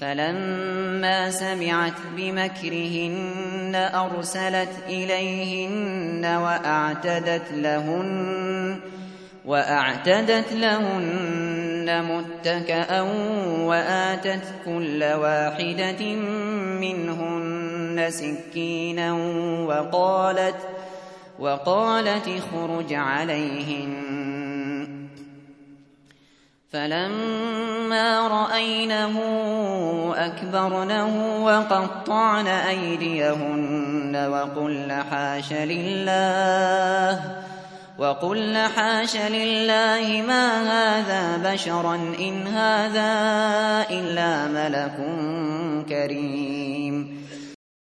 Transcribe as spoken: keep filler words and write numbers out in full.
فلما سمعت بمكرهن أرسلت إليهن وأعتدت لهن وأعتدت لهن متكأ وآتت كل واحدة منهن سكينا وقالت وقالت اخرج عليهن. فلما رأينه أكبرنه وقطعن أيديهن وقلن حاش لله وقلن حاش لله ما هذا بشرا إن هذا إلا ملك كريم.